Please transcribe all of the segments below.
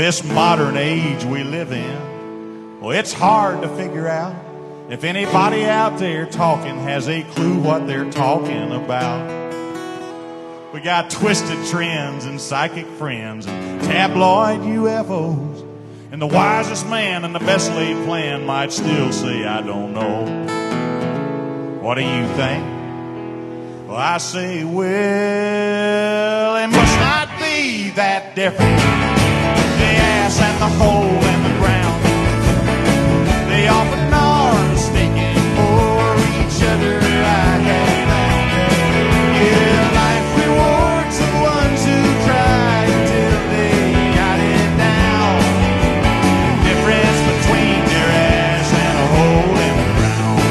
this modern age we live in, well, it's hard to figure out if anybody out there talking has a clue what they're talking about. We got twisted trends and psychic friends and tabloid UFOs, and the wisest man and the best laid plan might still say, I don't know. What do you think? Well, I say, well, it must not be that different. The ass and the hole in the ground, they often are mistaken for each other. I have found, yeah, life rewards the ones who try till they got it down. The difference between their ass and a hole in the ground.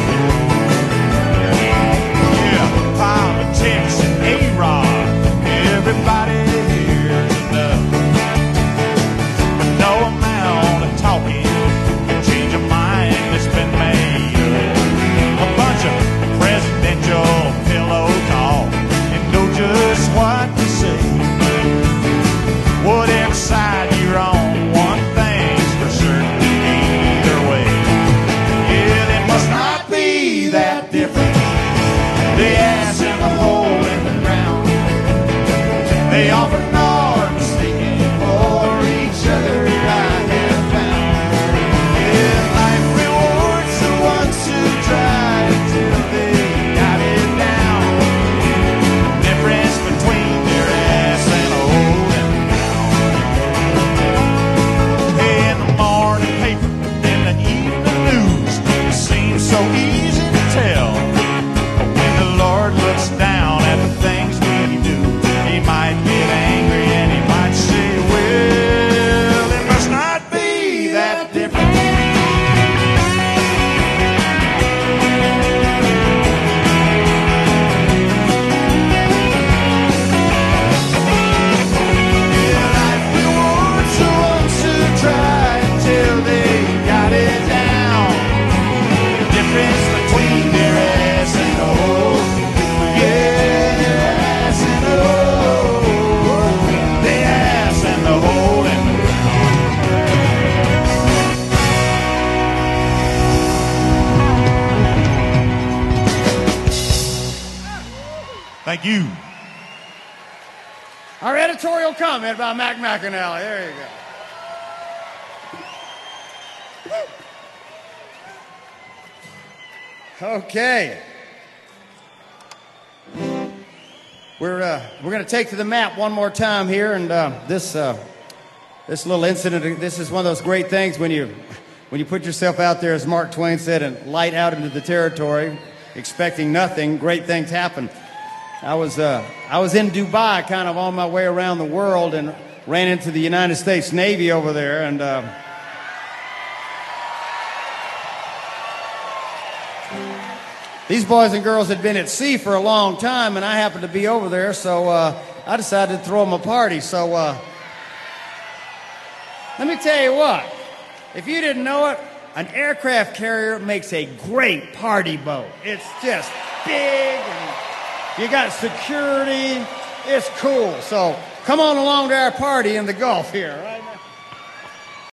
Yeah, politics and A-Rod, everybody hears enough. But no amount of talking can change a mind that's been made up. A bunch of presidential pillow talk and know just what to say. Whatever side you're on, one thing's for certain, either way. Yeah, it must not be that different. The ass and the hole in the ground, they often are mistaken for each other. I have found, yeah, life rewards the ones who try till they got it down. The difference between their ass and a hole in the ground. Hey, in the morning paper, in the evening news, it seems so easy to tell. But when the Lord looks down at the things we do, he might get angry and he might say, well, it must not be that different. Yeah, life rewards the ones who try till they got it down. The difference between their ass and a hole, yeah, their ass and a hole, the ass and the hole in the ground. Thank you. Our editorial comment about Mac McAnally. There you go. Okay. We're going to take to the map one more time here, and this little incident. This is one of those great things when you put yourself out there, as Mark Twain said, and light out into the territory, expecting nothing. Great things happen. I was in Dubai, kind of on my way around the world, and ran into the United States Navy over there, and these boys and girls had been at sea for a long time, and I happened to be over there, so I decided to throw them a party. So let me tell you what, if you didn't know it, an aircraft carrier makes a great party boat. It's just big, and you got security. It's cool. So come on along to our party in the Gulf here.